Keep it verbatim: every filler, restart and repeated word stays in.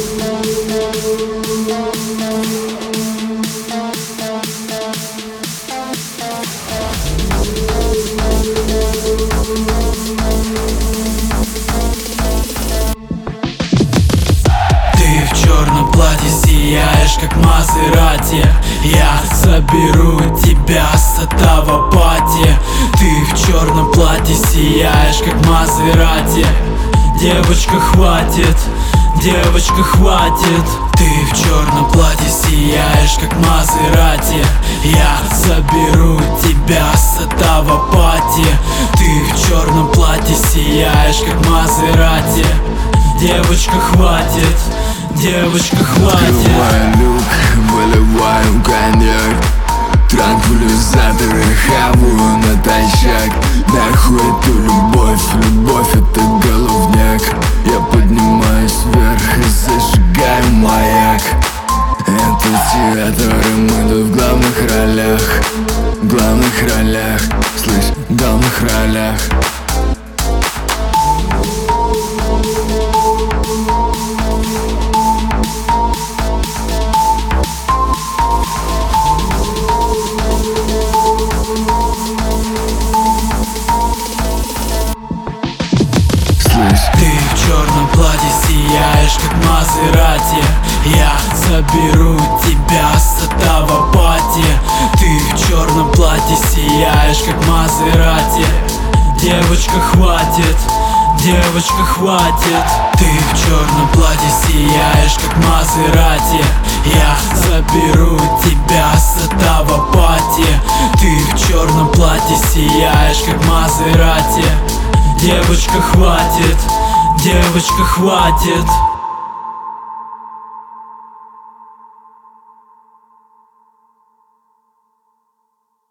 Сияешь, как Мазерати. Я заберу тебя с этого пати. Ты в черном платье сияешь, как Мазерати. Девочка, хватит, девочка, хватит. Ты в черном платье сияешь, как Мазерати. Я заберу тебя с этого пати. Ты в черном платье сияешь, как Мазерати. Девочка, хватит, девочка, хватит. Открываю люк, выливаю коньяк, транквилизаторы хаваю натощак. Нахуй эту любовь, любовь это головняк. Я поднимаюсь вверх и зажигаю маяк. Это театр, и мы тут в главных ролях. В главных ролях, слышь, в главных ролях. Ты в черном платье сияешь, как Мазерати. Я заберу тебя с этого пати. Ты в черном платье сияешь, как Мазерати. Девочка, хватит, девочка, хватит. Ты в черном платье сияешь, как Мазерати. Я заберу тебя с этого пати. Ты в черном платье сияешь, как Мазерати. Девочка, хватит, девочка, хватит.